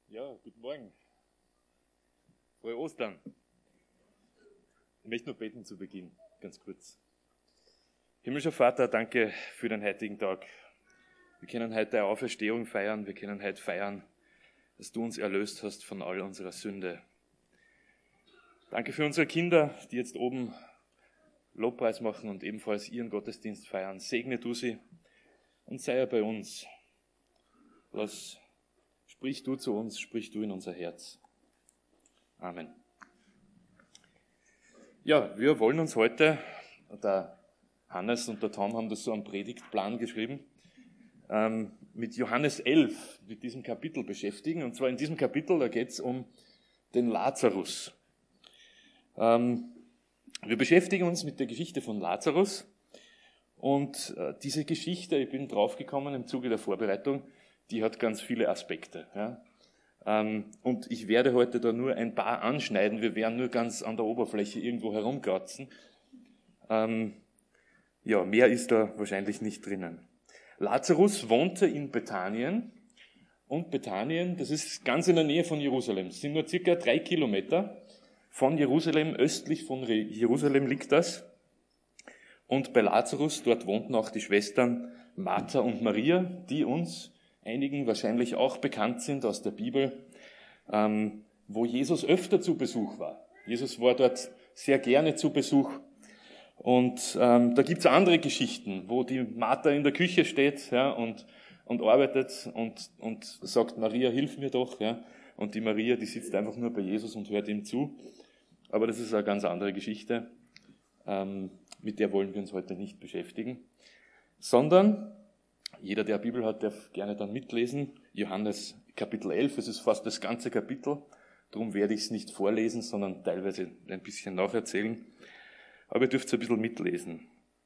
Ja, guten Morgen. Frohe Ostern. Ich möchte nur beten zu Beginn, ganz kurz. Himmlischer Vater, danke für den heutigen Tag. Wir können heute eine Auferstehung feiern, wir können heute feiern, dass du uns erlöst hast von all unserer Sünde. Danke für unsere Kinder, die jetzt oben Lobpreis machen und ebenfalls ihren Gottesdienst feiern. Segne du sie und sei bei uns. Sprich du zu uns, sprich du in unser Herz. Amen. Ja, wir wollen uns heute, der Hannes und der Tom haben das so am Predigtplan geschrieben, mit Johannes 11, mit diesem Kapitel beschäftigen. Und zwar in diesem Kapitel, da geht es um den Lazarus. Wir beschäftigen uns mit der Geschichte von Lazarus. Und diese Geschichte, ich bin draufgekommen im Zuge der Vorbereitung, die hat ganz viele Aspekte. Ja. Und ich werde heute da nur ein paar anschneiden. Wir werden nur ganz an der Oberfläche irgendwo herumkratzen. Mehr ist da wahrscheinlich nicht drinnen. Lazarus wohnte in Bethanien. Und Bethanien, das ist ganz in der Nähe von Jerusalem. Es sind nur circa 3 Kilometer von Jerusalem, östlich von Jerusalem liegt das. Und bei Lazarus, dort wohnten auch die Schwestern Martha und Maria, die uns einigen wahrscheinlich auch bekannt sind aus der Bibel, wo Jesus öfter zu Besuch war. Jesus war dort sehr gerne zu Besuch. Und da gibt's andere Geschichten, wo die Martha in der Küche steht, ja, und arbeitet und sagt, Maria, hilf mir doch. Ja. Und die Maria, die sitzt einfach nur bei Jesus und hört ihm zu. Aber das ist eine ganz andere Geschichte. Mit der wollen wir uns heute nicht beschäftigen. Sondern jeder, der eine Bibel hat, darf gerne dann mitlesen. Johannes Kapitel 11, es ist fast das ganze Kapitel. Darum werde ich es nicht vorlesen, sondern teilweise ein bisschen nacherzählen. Aber ihr dürft es ein bisschen mitlesen.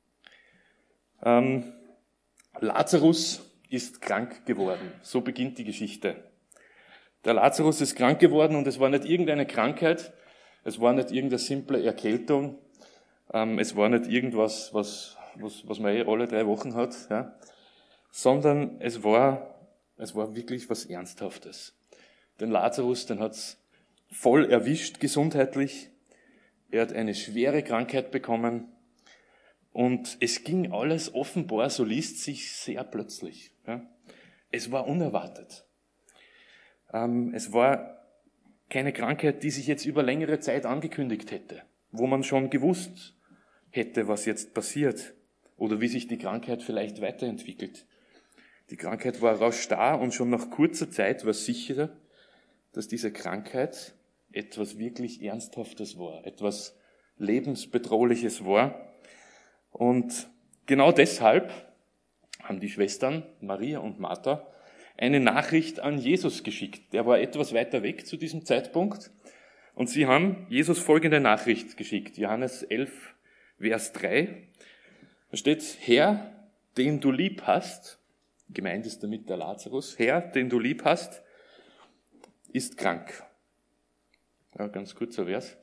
Lazarus ist krank geworden. So beginnt die Geschichte. Der Lazarus ist krank geworden und es war nicht irgendeine Krankheit. Es war nicht irgendeine simple Erkältung. Es war nicht irgendwas, was man alle 3 Wochen hat, ja. Sondern es war wirklich was Ernsthaftes. Den Lazarus, den hat's voll erwischt gesundheitlich. Er hat eine schwere Krankheit bekommen und es ging alles offenbar, so liest sich, sehr plötzlich. Ja. Es war unerwartet. Es war keine Krankheit, die sich jetzt über längere Zeit angekündigt hätte, wo man schon gewusst hätte, was jetzt passiert oder wie sich die Krankheit vielleicht weiterentwickelt. Die Krankheit war rasch da und schon nach kurzer Zeit war sicher, dass diese Krankheit etwas wirklich Ernsthaftes war, etwas Lebensbedrohliches war. Und genau deshalb haben die Schwestern Maria und Martha eine Nachricht an Jesus geschickt. Der war etwas weiter weg zu diesem Zeitpunkt. Und sie haben Jesus folgende Nachricht geschickt. Johannes 11, Vers 3. Da steht, Herr, den du lieb hast, gemeint ist damit der Lazarus, Herr, den du lieb hast, ist krank. Ja, ganz kurzer Vers.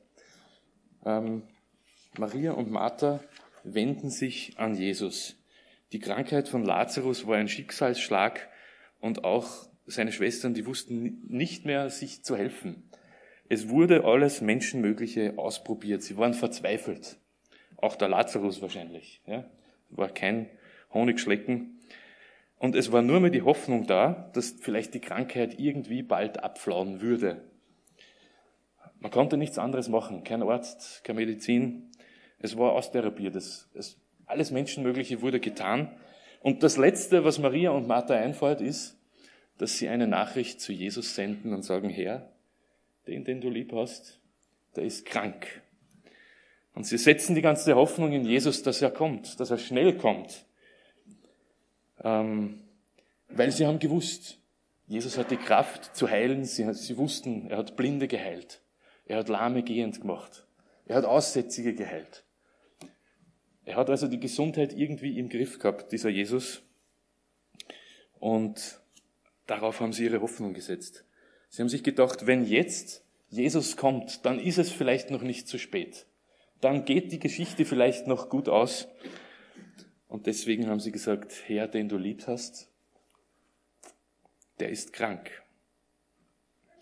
Maria und Martha wenden sich an Jesus. Die Krankheit von Lazarus war ein Schicksalsschlag und auch seine Schwestern, die wussten nicht mehr, sich zu helfen. Es wurde alles Menschenmögliche ausprobiert. Sie waren verzweifelt. Auch der Lazarus wahrscheinlich. Ja, war kein Honigschlecken. Und es war nur mehr die Hoffnung da, dass vielleicht die Krankheit irgendwie bald abflauen würde. Man konnte nichts anderes machen. Kein Arzt, keine Medizin. Es war austherapiert. Alles Menschenmögliche wurde getan. Und das Letzte, was Maria und Martha einfällt, ist, dass sie eine Nachricht zu Jesus senden und sagen, Herr, den du lieb hast, der ist krank. Und sie setzen die ganze Hoffnung in Jesus, dass er kommt, dass er schnell kommt. Weil sie haben gewusst, Jesus hat die Kraft zu heilen. Sie wussten, er hat Blinde geheilt. Er hat Lahme gehend gemacht. Er hat Aussätzige geheilt. Er hat also die Gesundheit irgendwie im Griff gehabt, dieser Jesus. Und darauf haben sie ihre Hoffnung gesetzt. Sie haben sich gedacht, wenn jetzt Jesus kommt, dann ist es vielleicht noch nicht zu spät. Dann geht die Geschichte vielleicht noch gut aus. Und deswegen haben sie gesagt, Herr, den du lieb hast, der ist krank.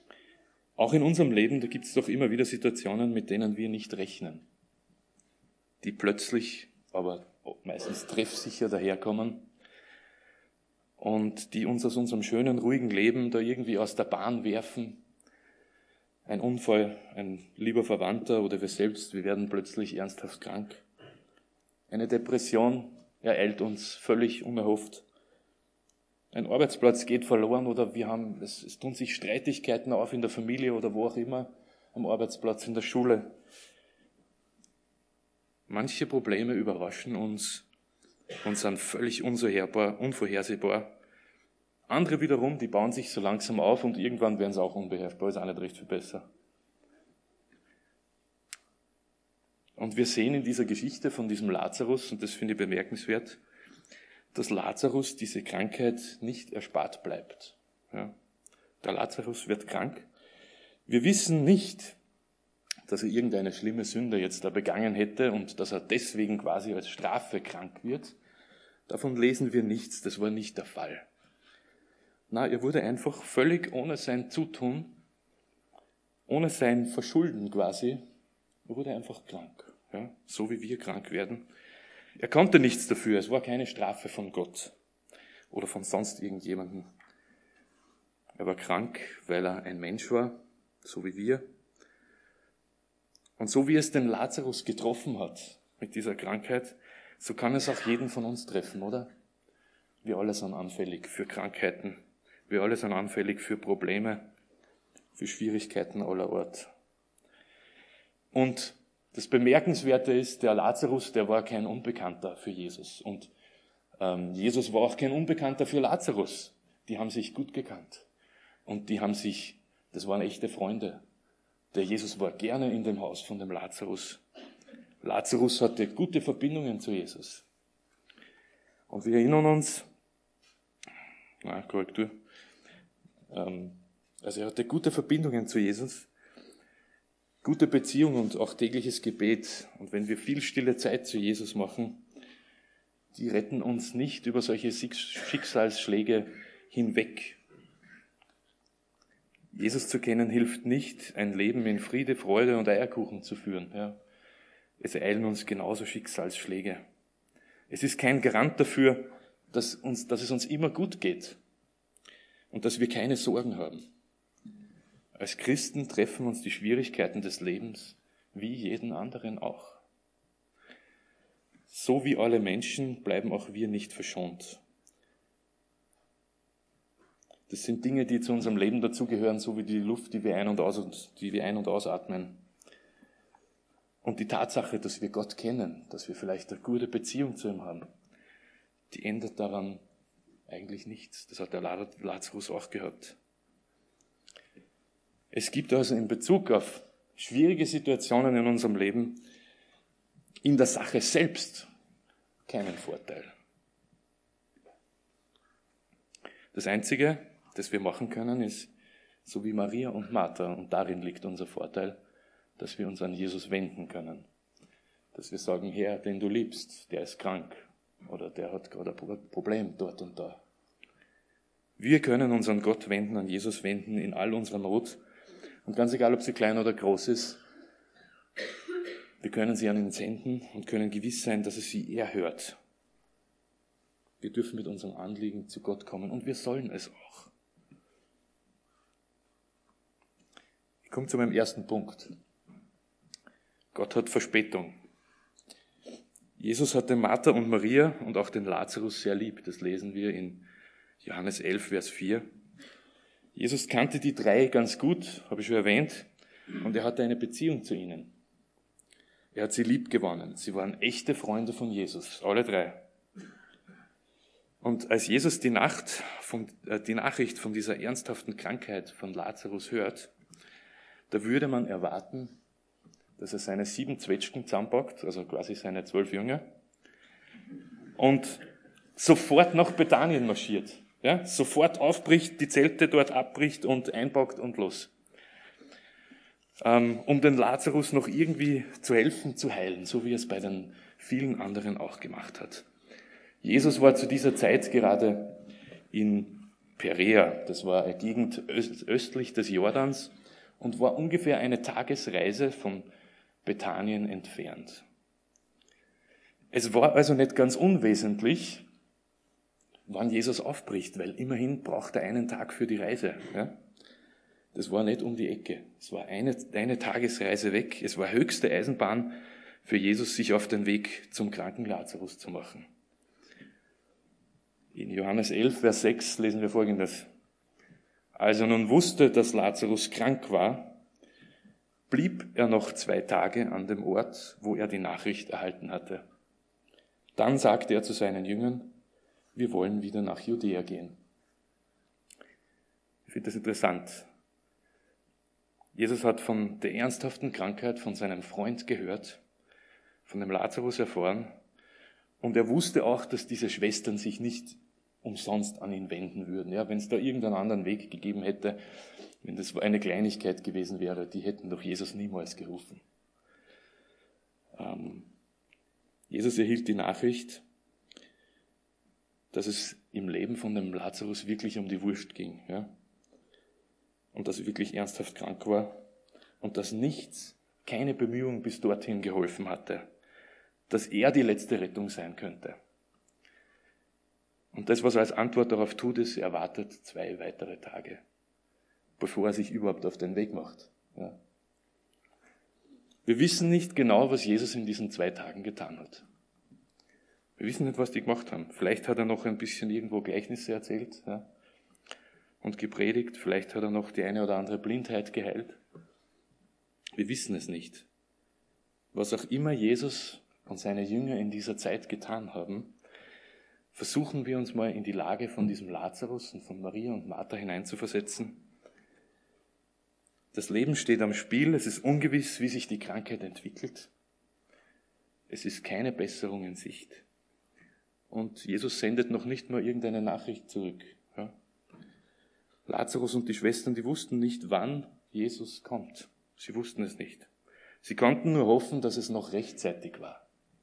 Auch in unserem Leben, da gibt es doch immer wieder Situationen, mit denen wir nicht rechnen, die plötzlich, aber meistens treffsicher daherkommen und die uns aus unserem schönen, ruhigen Leben da irgendwie aus der Bahn werfen. Ein Unfall, ein lieber Verwandter oder wir selbst, wir werden plötzlich ernsthaft krank. Eine Depression ereilt uns völlig unerhofft. Ein Arbeitsplatz geht verloren oder es tun sich Streitigkeiten auf in der Familie oder wo auch immer, am Arbeitsplatz, in der Schule. Manche Probleme überraschen uns und sind völlig unvorhersehbar. Andere wiederum, die bauen sich so langsam auf und irgendwann werden sie auch unbeherrschbar, ist auch nicht recht viel besser. Und wir sehen in dieser Geschichte von diesem Lazarus, und das finde ich bemerkenswert, dass Lazarus diese Krankheit nicht erspart bleibt. Ja. Der Lazarus wird krank. Wir wissen nicht, dass er irgendeine schlimme Sünde jetzt da begangen hätte und dass er deswegen quasi als Strafe krank wird. Davon lesen wir nichts, das war nicht der Fall. Na, er wurde einfach völlig ohne sein Zutun, ohne sein Verschulden quasi, er wurde einfach krank. Ja, so wie wir krank werden. Er konnte nichts dafür, es war keine Strafe von Gott oder von sonst irgendjemandem. Er war krank, weil er ein Mensch war, so wie wir. Und so wie es den Lazarus getroffen hat mit dieser Krankheit, so kann es auch jeden von uns treffen, oder? Wir alle sind anfällig für Krankheiten. Wir alle sind anfällig für Probleme, für Schwierigkeiten aller Art. Und das Bemerkenswerte ist, der Lazarus, der war kein Unbekannter für Jesus. Und Jesus war auch kein Unbekannter für Lazarus. Die haben sich gut gekannt. Und das waren echte Freunde. Der Jesus war gerne in dem Haus von dem Lazarus. Lazarus hatte gute Verbindungen zu Jesus. Und wir erinnern uns, Korrektur, also er hatte gute Verbindungen zu Jesus, gute Beziehung und auch tägliches Gebet. Und wenn wir viel stille Zeit zu Jesus machen, die retten uns nicht über solche Schicksalsschläge hinweg. Jesus zu kennen hilft nicht, ein Leben in Friede, Freude und Eierkuchen zu führen. Ja. Es ereilen uns genauso Schicksalsschläge. Es ist kein Garant dafür, dass es uns immer gut geht und dass wir keine Sorgen haben. Als Christen treffen uns die Schwierigkeiten des Lebens wie jeden anderen auch. So wie alle Menschen bleiben auch wir nicht verschont. Das sind Dinge, die zu unserem Leben dazugehören, so wie die Luft, die wir ein- und ausatmen. Und die Tatsache, dass wir Gott kennen, dass wir vielleicht eine gute Beziehung zu ihm haben, die ändert daran eigentlich nichts. Das hat der Lazarus auch gehabt. Es gibt also in Bezug auf schwierige Situationen in unserem Leben in der Sache selbst keinen Vorteil. Das Einzige, das wir machen können, ist so wie Maria und Martha, und darin liegt unser Vorteil, dass wir uns an Jesus wenden können. Dass wir sagen, Herr, den du liebst, der ist krank oder der hat gerade ein Problem dort und da. Wir können uns an Gott wenden, an Jesus wenden in all unserer Not. Und ganz egal, ob sie klein oder groß ist, wir können sie an ihn senden und können gewiss sein, dass es sie erhört. Wir dürfen mit unserem Anliegen zu Gott kommen und wir sollen es auch. Ich komme zu meinem ersten Punkt. Gott hat Verspätung. Jesus hatte Martha und Maria und auch den Lazarus sehr lieb. Das lesen wir in Johannes 11, Vers 4. Jesus kannte die drei ganz gut, habe ich schon erwähnt, und er hatte eine Beziehung zu ihnen. Er hat sie lieb gewonnen. Sie waren echte Freunde von Jesus, alle drei. Und als Jesus die Nachricht von dieser ernsthaften Krankheit von Lazarus hört, da würde man erwarten, dass er seine 7 Zwetschgen zusammenpackt, also quasi seine 12 Jünger, und sofort nach Bethanien marschiert. Ja, sofort aufbricht, die Zelte dort abbricht und einpackt und los. Um den Lazarus noch irgendwie zu helfen, zu heilen, so wie er es bei den vielen anderen auch gemacht hat. Jesus war zu dieser Zeit gerade in Perea, das war eine Gegend östlich des Jordans, und war ungefähr eine Tagesreise von Bethanien entfernt. Es war also nicht ganz unwesentlich, wann Jesus aufbricht, weil immerhin braucht er einen Tag für die Reise. Ja? Das war nicht um die Ecke. Es war eine Tagesreise weg. Es war höchste Eisenbahn für Jesus, sich auf den Weg zum kranken Lazarus zu machen. In Johannes 11, Vers 6 lesen wir Folgendes. Als er nun wusste, dass Lazarus krank war, blieb er noch 2 Tage an dem Ort, wo er die Nachricht erhalten hatte. Dann sagte er zu seinen Jüngern, wir wollen wieder nach Judäa gehen. Ich finde das interessant. Jesus hat von der ernsthaften Krankheit von seinem Freund gehört, von dem Lazarus erfahren, und er wusste auch, dass diese Schwestern sich nicht umsonst an ihn wenden würden. Ja, wenn es da irgendeinen anderen Weg gegeben hätte, wenn das eine Kleinigkeit gewesen wäre, die hätten doch Jesus niemals gerufen. Jesus erhielt die Nachricht, dass es im Leben von dem Lazarus wirklich um die Wurst ging. Ja? Und dass er wirklich ernsthaft krank war und dass nichts, keine Bemühung bis dorthin geholfen hatte, dass er die letzte Rettung sein könnte. Und das, was er als Antwort darauf tut, ist, er wartet 2 weitere Tage, bevor er sich überhaupt auf den Weg macht. Ja. Wir wissen nicht genau, was Jesus in diesen 2 Tagen getan hat. Wir wissen nicht, was die gemacht haben. Vielleicht hat er noch ein bisschen irgendwo Gleichnisse erzählt, ja, und gepredigt. Vielleicht hat er noch die eine oder andere Blindheit geheilt. Wir wissen es nicht. Was auch immer Jesus und seine Jünger in dieser Zeit getan haben, versuchen wir uns mal in die Lage von diesem Lazarus und von Maria und Martha hineinzuversetzen. Das Leben steht am Spiel, es ist ungewiss, wie sich die Krankheit entwickelt. Es ist keine Besserung in Sicht. Und Jesus sendet noch nicht mal irgendeine Nachricht zurück. Ja? Lazarus und die Schwestern, die wussten nicht, wann Jesus kommt. Sie wussten es nicht. Sie konnten nur hoffen, dass es noch rechtzeitig war.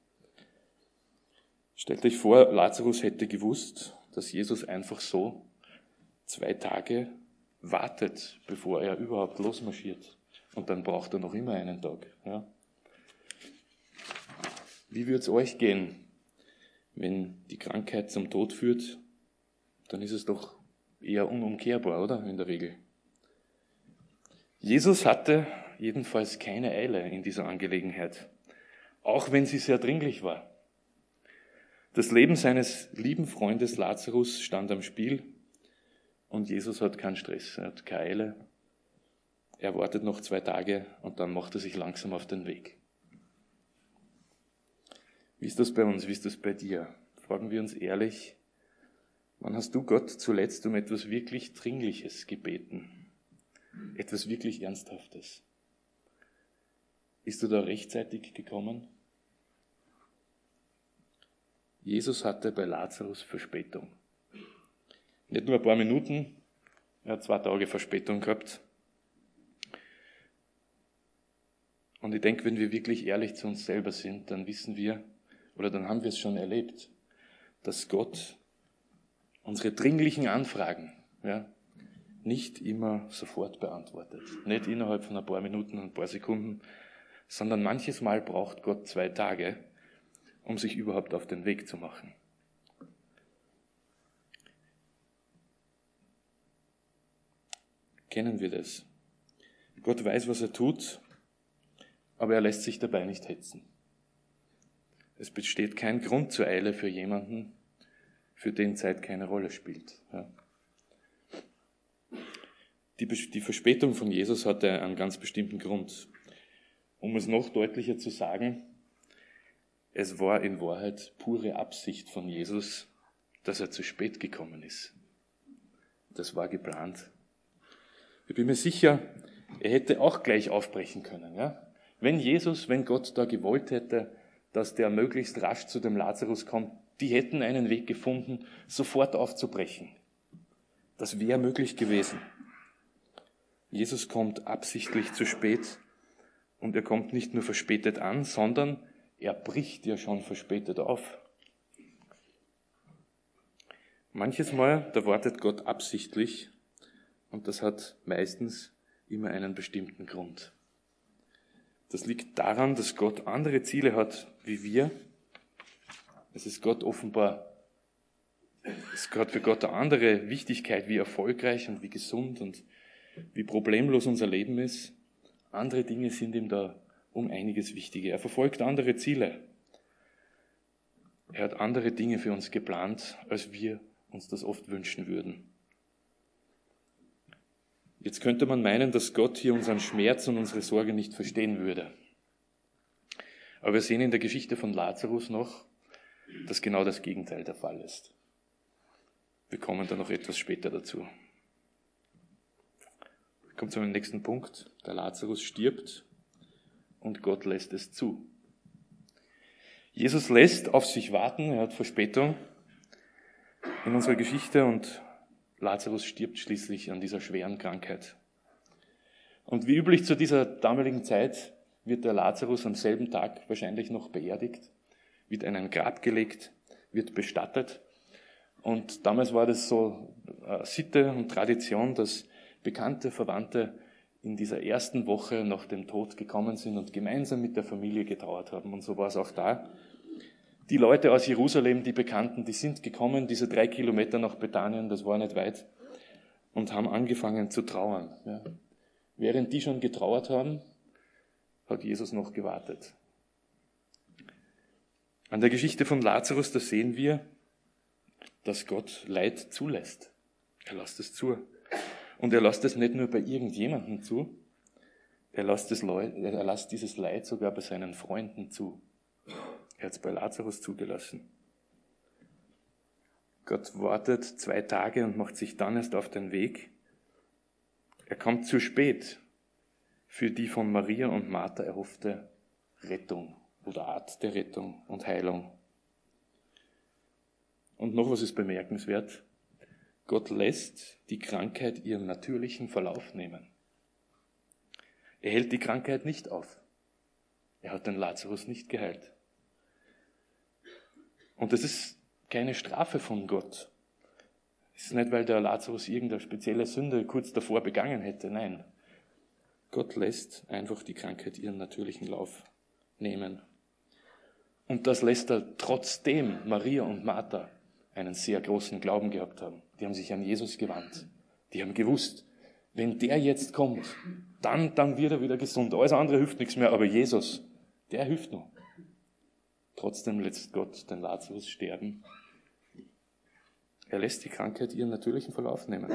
Stellt euch vor, Lazarus hätte gewusst, dass Jesus einfach so 2 Tage wartet, bevor er überhaupt losmarschiert. Und dann braucht er noch immer einen Tag. Ja. Wie würde es euch gehen, wenn die Krankheit zum Tod führt? Dann ist es doch eher unumkehrbar, oder? In der Regel. Jesus hatte jedenfalls keine Eile in dieser Angelegenheit, auch wenn sie sehr dringlich war. Das Leben seines lieben Freundes Lazarus stand am Spiel und Jesus hat keinen Stress, er hat keine Eile. Er wartet noch 2 Tage und dann macht er sich langsam auf den Weg. Wie ist das bei uns? Wie ist das bei dir? Fragen wir uns ehrlich, wann hast du Gott zuletzt um etwas wirklich Dringliches gebeten? Etwas wirklich Ernsthaftes? Bist du da rechtzeitig gekommen? Jesus hatte bei Lazarus Verspätung. Nicht nur ein paar Minuten, er hat 2 Tage Verspätung gehabt. Und ich denke, wenn wir wirklich ehrlich zu uns selber sind, dann wissen wir, oder dann haben wir es schon erlebt, dass Gott unsere dringlichen Anfragen nicht immer sofort beantwortet. Nicht innerhalb von ein paar Minuten und ein paar Sekunden, sondern manches Mal braucht Gott 2 Tage, um sich überhaupt auf den Weg zu machen. Kennen wir das? Gott weiß, was er tut, aber er lässt sich dabei nicht hetzen. Es besteht kein Grund zur Eile für jemanden, für den Zeit keine Rolle spielt. Ja. Die Verspätung von Jesus hatte einen ganz bestimmten Grund. Um es noch deutlicher zu sagen, es war in Wahrheit pure Absicht von Jesus, dass er zu spät gekommen ist. Das war geplant. Ich bin mir sicher, er hätte auch gleich aufbrechen können. Ja? Wenn Gott da gewollt hätte, dass der möglichst rasch zu dem Lazarus kommt, die hätten einen Weg gefunden, sofort aufzubrechen. Das wäre möglich gewesen. Jesus kommt absichtlich zu spät und er kommt nicht nur verspätet an, sondern er bricht ja schon verspätet auf. Manches Mal, da wartet Gott absichtlich und das hat meistens immer einen bestimmten Grund. Das liegt daran, dass Gott andere Ziele hat wie wir. Es ist Gott offenbar, es hat für Gott eine andere Wichtigkeit, wie erfolgreich und wie gesund und wie problemlos unser Leben ist. Andere Dinge sind ihm da um einiges wichtiger. Er verfolgt andere Ziele. Er hat andere Dinge für uns geplant, als wir uns das oft wünschen würden. Jetzt könnte man meinen, dass Gott hier unseren Schmerz und unsere Sorge nicht verstehen würde. Aber wir sehen in der Geschichte von Lazarus noch, dass genau das Gegenteil der Fall ist. Wir kommen da noch etwas später dazu. Kommt zu meinem nächsten Punkt. Der Lazarus stirbt und Gott lässt es zu. Jesus lässt auf sich warten, er hat Verspätung in unserer Geschichte und Lazarus stirbt schließlich an dieser schweren Krankheit. Und wie üblich zu dieser damaligen Zeit wird der Lazarus am selben Tag wahrscheinlich noch beerdigt, wird in ein Grab gelegt, wird bestattet. Und damals war das so Sitte und Tradition, dass bekannte Verwandte in dieser ersten Woche nach dem Tod gekommen sind und gemeinsam mit der Familie getrauert haben. Und so war es auch da. Die Leute aus Jerusalem, die Bekannten, die sind gekommen, diese 3 Kilometer nach Bethanien, das war nicht weit, und haben angefangen zu trauern. Ja. Während die schon getrauert haben, hat Jesus noch gewartet. An der Geschichte von Lazarus, da sehen wir, dass Gott Leid zulässt. Er lässt es zu. Und er lässt es nicht nur bei irgendjemandem zu, er lässt dieses Leid sogar bei seinen Freunden zu. Er hat es bei Lazarus zugelassen. Gott wartet 2 Tage und macht sich dann erst auf den Weg. Er kommt zu spät für die von Maria und Martha erhoffte Rettung oder Art der Rettung und Heilung. Und noch was ist bemerkenswert. Gott lässt die Krankheit ihren natürlichen Verlauf nehmen. Er hält die Krankheit nicht auf. Er hat den Lazarus nicht geheilt. Und das ist keine Strafe von Gott. Es ist nicht, weil der Lazarus irgendeine spezielle Sünde kurz davor begangen hätte. Nein. Gott lässt einfach die Krankheit ihren natürlichen Lauf nehmen. Und das lässt er trotzdem Maria und Martha einen sehr großen Glauben gehabt haben. Die haben sich an Jesus gewandt. Die haben gewusst, wenn der jetzt kommt, dann wird er wieder gesund. Alles andere hilft nichts mehr, aber Jesus, der hilft noch. Trotzdem lässt Gott den Lazarus sterben. Er lässt die Krankheit ihren natürlichen Verlauf nehmen.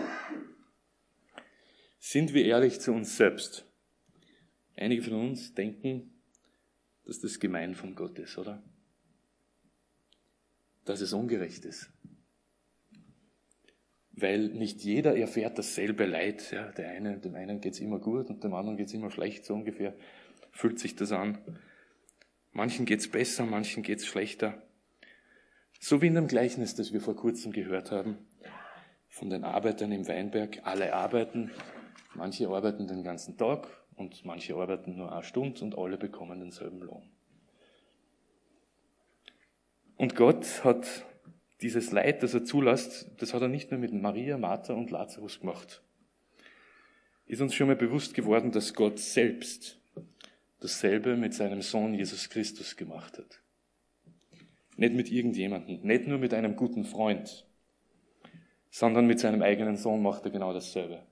Sind wir ehrlich zu uns selbst? Einige von uns denken, dass das gemein von Gott ist, oder? Dass es ungerecht ist. Weil nicht jeder erfährt dasselbe Leid. Ja, dem einen geht's immer gut und dem anderen geht's immer schlecht, so ungefähr fühlt sich das an. Manchen geht's besser, manchen geht's schlechter. So wie in dem Gleichnis, das wir vor kurzem gehört haben, von den Arbeitern im Weinberg. Alle arbeiten, manche arbeiten den ganzen Tag und manche arbeiten nur 1 Stunde und alle bekommen denselben Lohn. Und Gott hat dieses Leid, das er zulässt, das hat er nicht nur mit Maria, Martha und Lazarus gemacht. Ist uns schon mal bewusst geworden, dass Gott selbst dasselbe mit seinem Sohn Jesus Christus gemacht hat. Nicht mit irgendjemandem, nicht nur mit einem guten Freund, sondern mit seinem eigenen Sohn macht er genau dasselbe.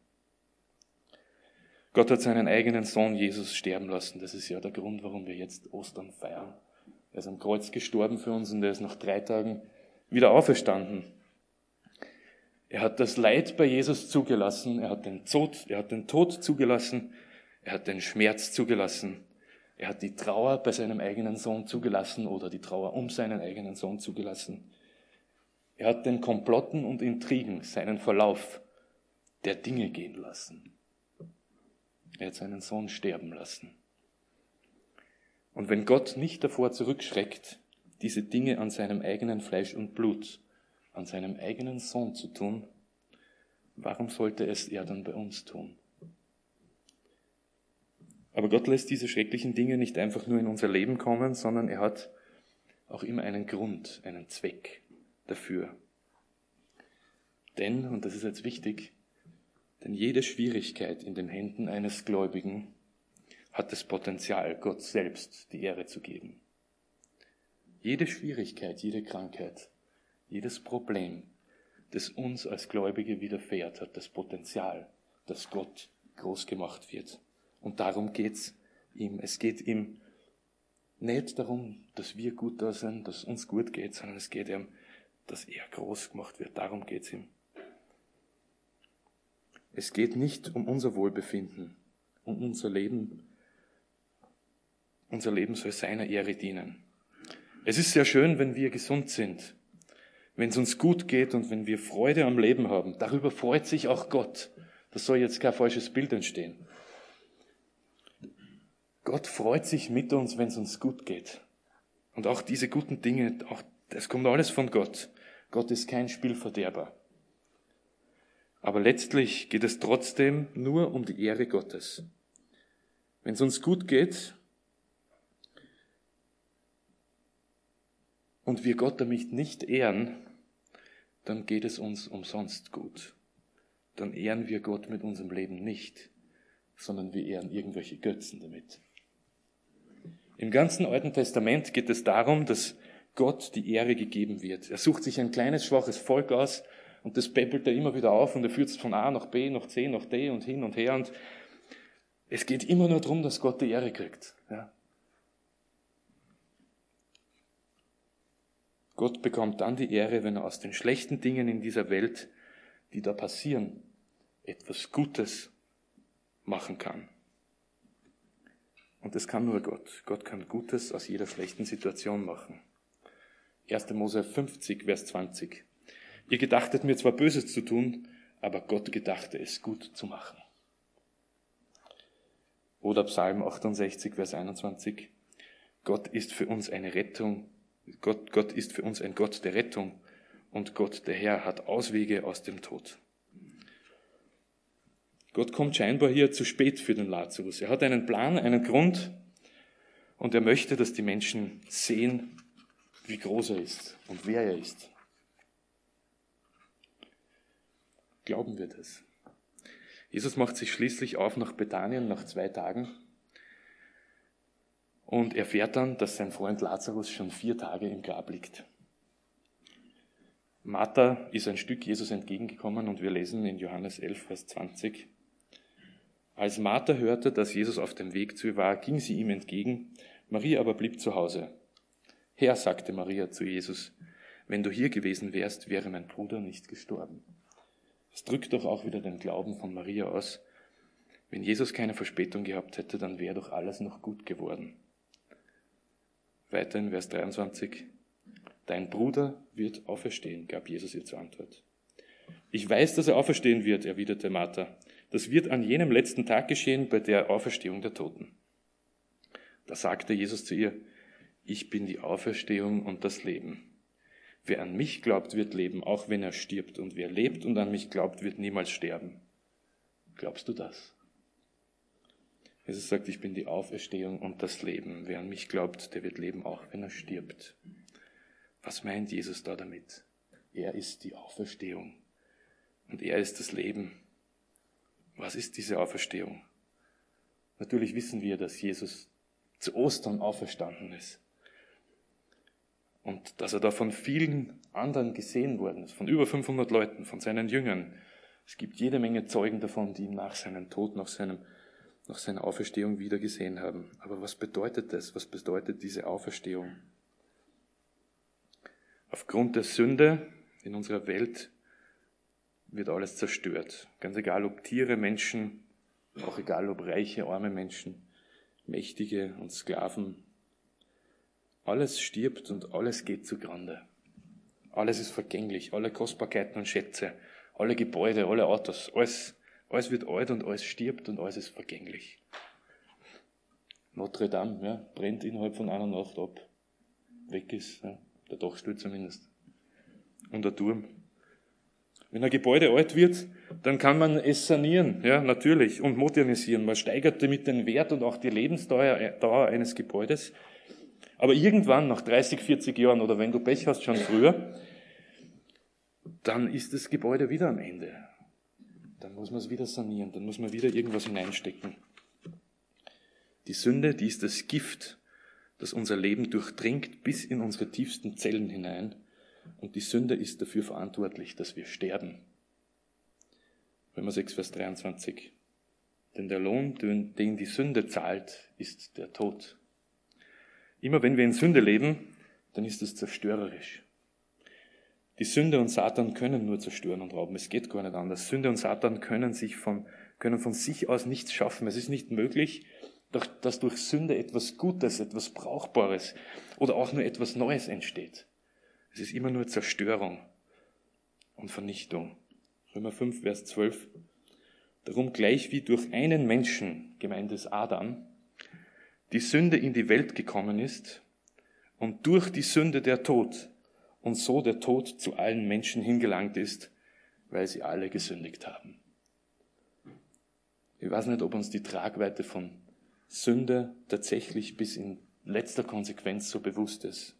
Gott hat seinen eigenen Sohn Jesus sterben lassen. Das ist ja der Grund, warum wir jetzt Ostern feiern. Er ist am Kreuz gestorben für uns und er ist nach 3 Tagen wieder auferstanden. Er hat das Leid bei Jesus zugelassen, er hat den Tod zugelassen, er hat den Schmerz zugelassen, er hat die Trauer bei seinem eigenen Sohn zugelassen oder die Trauer um seinen eigenen Sohn zugelassen. Er hat den Komplotten und Intrigen seinen Verlauf der Dinge gehen lassen. Er hat seinen Sohn sterben lassen. Und wenn Gott nicht davor zurückschreckt, diese Dinge an seinem eigenen Fleisch und Blut, an seinem eigenen Sohn zu tun, warum sollte es er dann bei uns tun? Aber Gott lässt diese schrecklichen Dinge nicht einfach nur in unser Leben kommen, sondern er hat auch immer einen Grund, einen Zweck dafür. Denn, und das ist jetzt wichtig, Denn jede Schwierigkeit in den Händen eines Gläubigen hat das Potenzial, Gott selbst die Ehre zu geben. Jede Schwierigkeit, jede Krankheit, jedes Problem, das uns als Gläubige widerfährt, hat das Potenzial, dass Gott groß gemacht wird. Und darum geht's ihm. Es geht ihm nicht darum, dass wir gut da sind, dass uns gut geht, sondern es geht ihm, dass er groß gemacht wird. Darum geht's ihm. Es geht nicht um unser Wohlbefinden, um unser Leben. Unser Leben soll seiner Ehre dienen. Es ist sehr schön, wenn wir gesund sind, wenn es uns gut geht und wenn wir Freude am Leben haben. Darüber freut sich auch Gott. Das soll jetzt kein falsches Bild entstehen. Gott freut sich mit uns, wenn es uns gut geht. Und auch diese guten Dinge, das kommt alles von Gott. Gott ist kein Spielverderber. Aber letztlich geht es trotzdem nur um die Ehre Gottes. Wenn es uns gut geht und wir Gott damit nicht ehren, dann geht es uns umsonst gut. Dann ehren wir Gott mit unserem Leben nicht, sondern wir ehren irgendwelche Götzen damit. Im ganzen Alten Testament geht es darum, dass Gott die Ehre gegeben wird. Er sucht sich ein kleines, schwaches Volk aus und das päppelt er immer wieder auf und er führt es von A nach B, nach C, nach D und hin und her. Und es geht immer nur darum, dass Gott die Ehre kriegt. Ja. Gott bekommt dann die Ehre, wenn er aus den schlechten Dingen in dieser Welt, die da passieren, etwas Gutes machen kann. Und das kann nur Gott. Gott kann Gutes aus jeder schlechten Situation machen. 1. Mose 50, Vers 20. Ihr gedachtet mir zwar Böses zu tun, aber Gott gedachte es gut zu machen. Oder Psalm 68, Vers 21. Gott ist für uns eine Rettung. Gott ist für uns ein Gott der Rettung. Und Gott, der Herr, hat Auswege aus dem Tod. Gott kommt scheinbar hier zu spät für den Lazarus. Er hat einen Plan, einen Grund und er möchte, dass die Menschen sehen, wie groß er ist und wer er ist. Glauben wir das? Jesus macht sich schließlich auf nach Bethanien nach 2 Tagen und erfährt dann, dass sein Freund Lazarus schon 4 Tage im Grab liegt. Martha ist ein Stück Jesus entgegengekommen und wir lesen in Johannes 11, Vers 20. Als Martha hörte, dass Jesus auf dem Weg zu ihr war, ging sie ihm entgegen, Maria aber blieb zu Hause. Herr, sagte Maria zu Jesus, wenn du hier gewesen wärst, wäre mein Bruder nicht gestorben. Das drückt doch auch wieder den Glauben von Maria aus. Wenn Jesus keine Verspätung gehabt hätte, dann wäre doch alles noch gut geworden. Weiter in Vers 23. Dein Bruder wird auferstehen, gab Jesus ihr zur Antwort. Ich weiß, dass er auferstehen wird, erwiderte Martha. Das wird an jenem letzten Tag geschehen, bei der Auferstehung der Toten. Da sagte Jesus zu ihr, ich bin die Auferstehung und das Leben. Wer an mich glaubt, wird leben, auch wenn er stirbt. Und wer lebt und an mich glaubt, wird niemals sterben. Glaubst du das? Jesus sagt, ich bin die Auferstehung und das Leben. Wer an mich glaubt, der wird leben, auch wenn er stirbt. Was meint Jesus da damit? Er ist die Auferstehung und er ist das Leben. Was ist diese Auferstehung? Natürlich wissen wir, dass Jesus zu Ostern auferstanden ist. Und dass er da von vielen anderen gesehen worden ist, von über 500 Leuten, von seinen Jüngern. Es gibt jede Menge Zeugen davon, die ihn nach seinem Tod, nach seiner Auferstehung wieder gesehen haben. Aber was bedeutet das? Was bedeutet diese Auferstehung? Aufgrund der Sünde in unserer Welt wird alles zerstört. Ganz egal, ob Tiere, Menschen, auch egal, ob reiche, arme Menschen, Mächtige und Sklaven. Alles stirbt und alles geht zugrunde. Alles ist vergänglich, alle Kostbarkeiten und Schätze, alle Gebäude, alle Autos, alles wird alt und alles stirbt und alles ist vergänglich. Notre Dame, ja, brennt innerhalb von einer Nacht ab. Weg ist, ja, der Dachstuhl zumindest. Und der Turm. Wenn ein Gebäude alt wird, dann kann man es sanieren, ja, natürlich, und modernisieren. Man steigert damit den Wert und auch die Lebensdauer eines Gebäudes. Aber irgendwann, nach 30, 40 Jahren, oder wenn du Pech hast, schon früher, dann ist das Gebäude wieder am Ende. dann muss man es wieder sanieren, dann muss man wieder irgendwas hineinstecken. Die Sünde, die ist das Gift, das unser Leben durchdringt bis in unsere tiefsten Zellen hinein. Und die Sünde ist dafür verantwortlich, dass wir sterben. Römer 6, Vers 23. Denn der Lohn, den die Sünde zahlt, ist der Tod. Immer wenn wir in Sünde leben, dann ist es zerstörerisch. Die Sünde und Satan können nur zerstören und rauben. Es geht gar nicht anders. Sünde und Satan können von sich aus nichts schaffen. Es ist nicht möglich, dass durch Sünde etwas Gutes, etwas Brauchbares oder auch nur etwas Neues entsteht. Es ist immer nur Zerstörung und Vernichtung. Römer 5, Vers 12. Darum gleich wie durch einen Menschen, gemeint ist Adam, die Sünde in die Welt gekommen ist und durch die Sünde der Tod und so der Tod zu allen Menschen hingelangt ist, weil sie alle gesündigt haben. Ich weiß nicht, ob uns die Tragweite von Sünde tatsächlich bis in letzter Konsequenz so bewusst ist.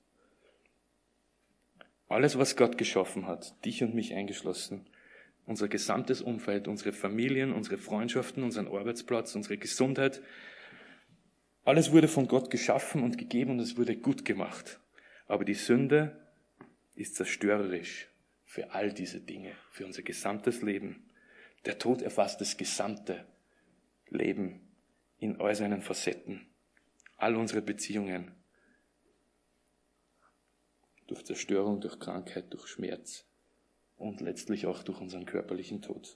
Alles, was Gott geschaffen hat, dich und mich eingeschlossen, unser gesamtes Umfeld, unsere Familien, unsere Freundschaften, unseren Arbeitsplatz, unsere Gesundheit, alles wurde von Gott geschaffen und gegeben und es wurde gut gemacht. Aber die Sünde ist zerstörerisch für all diese Dinge, für unser gesamtes Leben. Der Tod erfasst das gesamte Leben in all seinen Facetten, all unsere Beziehungen, durch Zerstörung, durch Krankheit, durch Schmerz und letztlich auch durch unseren körperlichen Tod.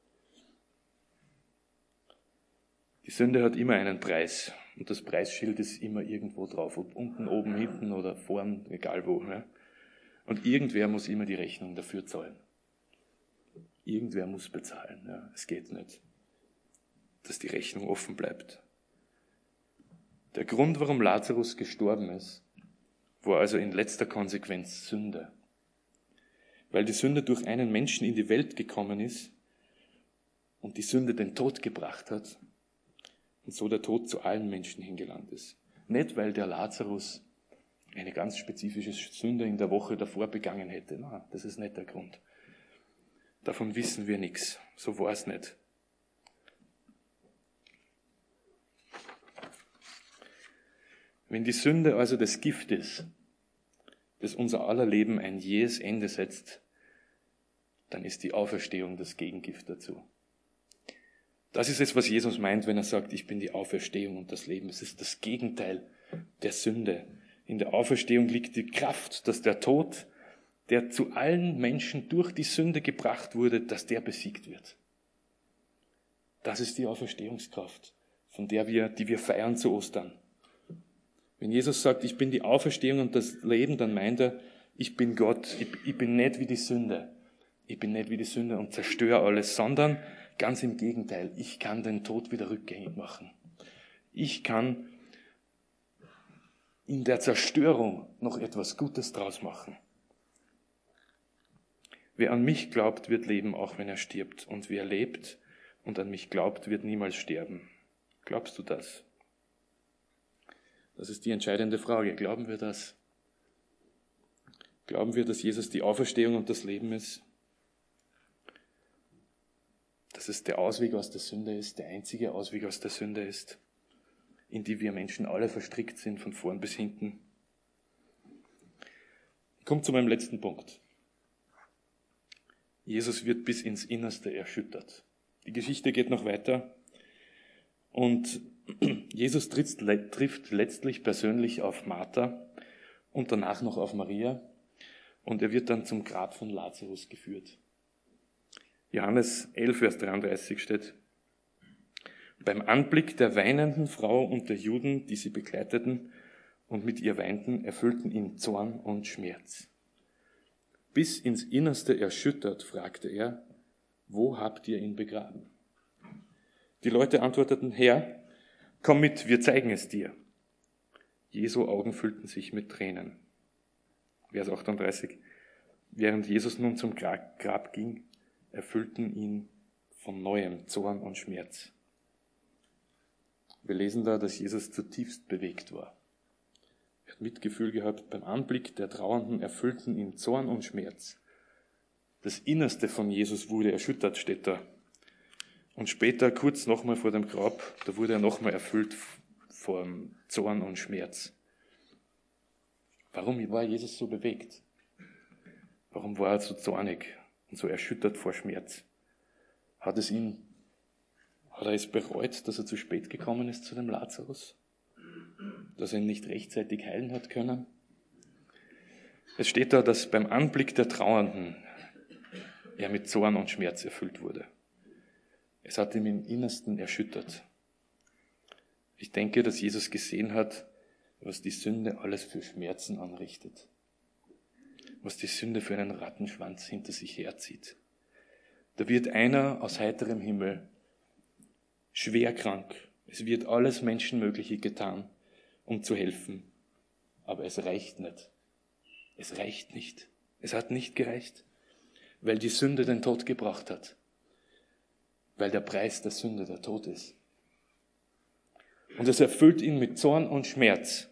Die Sünde hat immer einen Preis und das Preisschild ist immer irgendwo drauf, ob unten, oben, hinten oder vorn, egal wo. Ja? Und irgendwer muss immer die Rechnung dafür zahlen. Irgendwer muss bezahlen. Ja? Es geht nicht, dass die Rechnung offen bleibt. Der Grund, warum Lazarus gestorben ist, war also in letzter Konsequenz Sünde. Weil die Sünde durch einen Menschen in die Welt gekommen ist und die Sünde den Tod gebracht hat und so der Tod zu allen Menschen hingelangt ist. Nicht, weil der Lazarus eine ganz spezifische Sünde in der Woche davor begangen hätte. Nein, das ist nicht der Grund. Davon wissen wir nichts. So war es nicht. Wenn die Sünde also das Gift ist, das unser aller Leben ein jähes Ende setzt, dann ist die Auferstehung das Gegengift dazu. Das ist es, was Jesus meint, wenn er sagt, ich bin die Auferstehung und das Leben. Es ist das Gegenteil der Sünde. In der Auferstehung liegt die Kraft, dass der Tod, der zu allen Menschen durch die Sünde gebracht wurde, dass der besiegt wird. Das ist die Auferstehungskraft, die wir feiern zu Ostern. Wenn Jesus sagt, ich bin die Auferstehung und das Leben, dann meint er, ich bin Gott, ich bin nicht wie die Sünde. Ich bin nicht wie die Sünde und zerstöre alles, sondern ganz im Gegenteil, ich kann den Tod wieder rückgängig machen. Ich kann in der Zerstörung noch etwas Gutes draus machen. Wer an mich glaubt, wird leben, auch wenn er stirbt. Und wer lebt und an mich glaubt, wird niemals sterben. Glaubst du das? Das ist die entscheidende Frage. Glauben wir das? Glauben wir, dass Jesus die Auferstehung und das Leben ist? Dass es der Ausweg aus der Sünde ist, der einzige Ausweg aus der Sünde ist, in die wir Menschen alle verstrickt sind, von vorn bis hinten? Ich komme zu meinem letzten Punkt. Jesus wird bis ins Innerste erschüttert. Die Geschichte geht noch weiter und Jesus trifft letztlich persönlich auf Martha und danach noch auf Maria und er wird dann zum Grab von Lazarus geführt. Johannes 11, Vers 33 steht: Beim Anblick der weinenden Frau und der Juden, die sie begleiteten und mit ihr weinten, erfüllten ihn Zorn und Schmerz. Bis ins Innerste erschüttert, fragte er, wo habt ihr ihn begraben? Die Leute antworteten, Herr, komm mit, wir zeigen es dir. Jesu Augen füllten sich mit Tränen. Vers 38. Während Jesus nun zum Grab ging, erfüllten ihn von neuem Zorn und Schmerz. Wir lesen da, dass Jesus zutiefst bewegt war. Er hat Mitgefühl gehabt. Beim Anblick der Trauernden erfüllten ihn Zorn und Schmerz. Das Innerste von Jesus wurde erschüttert, steht da. Und später, kurz nochmal vor dem Grab, da wurde er nochmal erfüllt von Zorn und Schmerz. Warum war Jesus so bewegt? Warum war er so zornig und so erschüttert vor Schmerz? Hat er es bereut, dass er zu spät gekommen ist zu dem Lazarus? Dass er ihn nicht rechtzeitig heilen hat können? Es steht da, dass beim Anblick der Trauernden er mit Zorn und Schmerz erfüllt wurde. Es hat ihn im Innersten erschüttert. Ich denke, dass Jesus gesehen hat, was die Sünde alles für Schmerzen anrichtet. Was die Sünde für einen Rattenschwanz hinter sich herzieht. Da wird einer aus heiterem Himmel schwer krank. Es wird alles Menschenmögliche getan, um zu helfen. Aber es reicht nicht. Es reicht nicht. Es hat nicht gereicht, weil die Sünde den Tod gebracht hat. Weil der Preis der Sünde der Tod ist. Und es erfüllt ihn mit Zorn und Schmerz.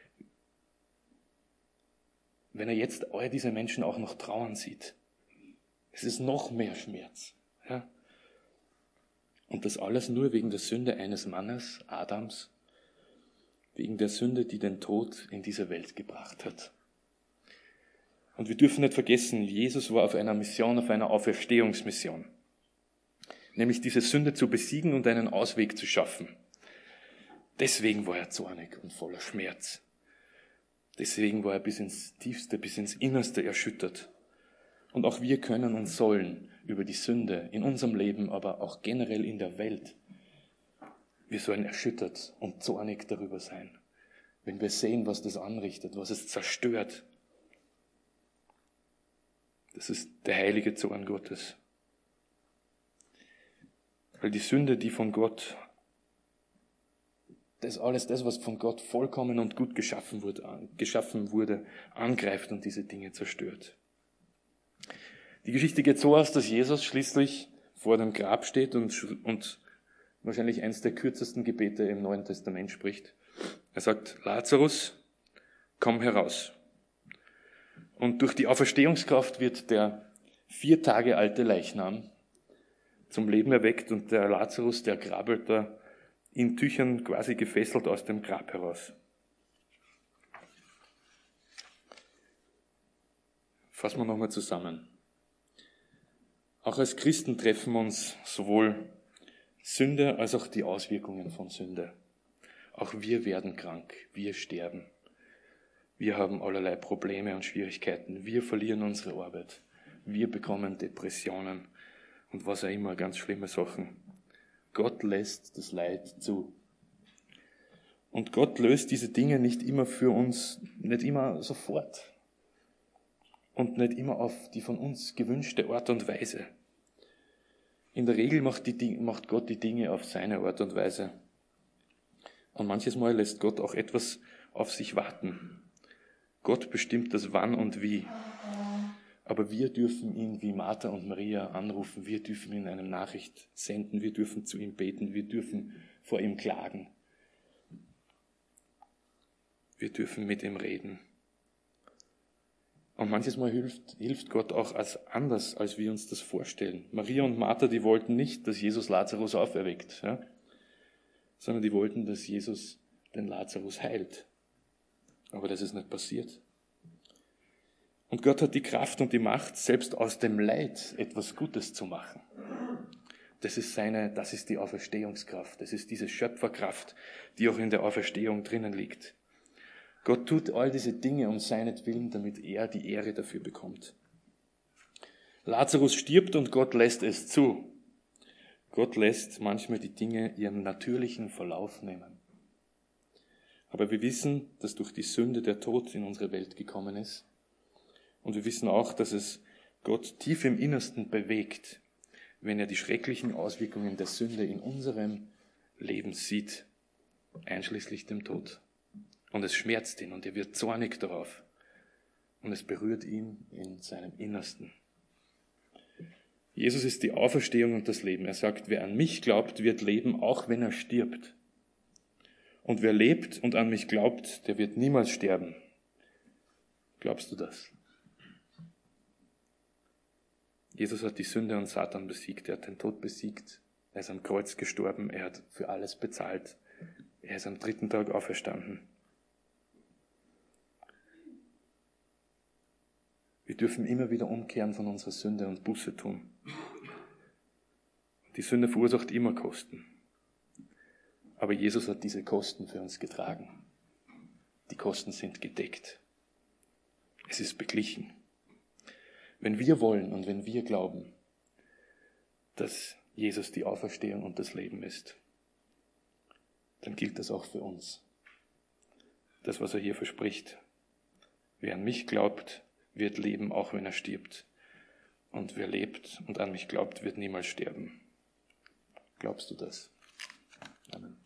Wenn er jetzt all diese Menschen auch noch trauern sieht. Es ist noch mehr Schmerz. Ja? Und das alles nur wegen der Sünde eines Mannes, Adams, wegen der Sünde, die den Tod in diese Welt gebracht hat. Und wir dürfen nicht vergessen, Jesus war auf einer Mission, auf einer Auferstehungsmission. Nämlich diese Sünde zu besiegen und einen Ausweg zu schaffen. Deswegen war er zornig und voller Schmerz. Deswegen war er bis ins Tiefste, bis ins Innerste erschüttert. Und auch wir können und sollen über die Sünde in unserem Leben, aber auch generell in der Welt, wir sollen erschüttert und zornig darüber sein, wenn wir sehen, was das anrichtet, was es zerstört. Das ist der heilige Zorn Gottes. Weil die Sünde, die von Gott, das alles, das, was von Gott vollkommen und gut geschaffen wurde, angreift und diese Dinge zerstört. Die Geschichte geht so aus, dass Jesus schließlich vor dem Grab steht und wahrscheinlich eines der kürzesten Gebete im Neuen Testament spricht. Er sagt, Lazarus, komm heraus. Und durch die Auferstehungskraft wird der 4 Tage alte Leichnam zum Leben erweckt und der Lazarus, der krabbelt da in Tüchern quasi gefesselt aus dem Grab heraus. Fassen wir nochmal zusammen. Auch als Christen treffen uns sowohl Sünde als auch die Auswirkungen von Sünde. Auch wir werden krank, wir sterben. Wir haben allerlei Probleme und Schwierigkeiten. Wir verlieren unsere Arbeit. Wir bekommen Depressionen und was auch immer, ganz schlimme Sachen. Gott lässt das Leid zu. Und Gott löst diese Dinge nicht immer für uns, nicht immer sofort. Und nicht immer auf die von uns gewünschte Art und Weise. In der Regel macht Gott die Dinge auf seine Art und Weise. Und manches Mal lässt Gott auch etwas auf sich warten. Gott bestimmt das Wann und Wie. Aber wir dürfen ihn wie Martha und Maria anrufen. Wir dürfen ihm eine Nachricht senden. Wir dürfen zu ihm beten. Wir dürfen vor ihm klagen. Wir dürfen mit ihm reden. Und manches Mal hilft Gott auch anders, als wir uns das vorstellen. Maria und Martha, die wollten nicht, dass Jesus Lazarus auferweckt, ja? Sondern die wollten, dass Jesus den Lazarus heilt. Aber das ist nicht passiert. Und Gott hat die Kraft und die Macht, selbst aus dem Leid etwas Gutes zu machen. Das ist die Auferstehungskraft. Das ist diese Schöpferkraft, die auch in der Auferstehung drinnen liegt. Gott tut all diese Dinge um seinetwillen, damit er die Ehre dafür bekommt. Lazarus stirbt und Gott lässt es zu. Gott lässt manchmal die Dinge ihren natürlichen Verlauf nehmen. Aber wir wissen, dass durch die Sünde der Tod in unsere Welt gekommen ist. Und wir wissen auch, dass es Gott tief im Innersten bewegt, wenn er die schrecklichen Auswirkungen der Sünde in unserem Leben sieht, einschließlich dem Tod. Und es schmerzt ihn und er wird zornig darauf. Und es berührt ihn in seinem Innersten. Jesus ist die Auferstehung und das Leben. Er sagt, wer an mich glaubt, wird leben, auch wenn er stirbt. Und wer lebt und an mich glaubt, der wird niemals sterben. Glaubst du das? Jesus hat die Sünde und Satan besiegt. Er hat den Tod besiegt. Er ist am Kreuz gestorben, er hat für alles bezahlt. Er ist am 3. Tag auferstanden. Wir dürfen immer wieder umkehren von unserer Sünde und Buße tun. Die Sünde verursacht immer Kosten. Aber Jesus hat diese Kosten für uns getragen. Die Kosten sind gedeckt. Es ist beglichen. Wenn wir wollen und wenn wir glauben, dass Jesus die Auferstehung und das Leben ist, dann gilt das auch für uns. Das, was er hier verspricht. Wer an mich glaubt, wird leben, auch wenn er stirbt. Und wer lebt und an mich glaubt, wird niemals sterben. Glaubst du das? Amen.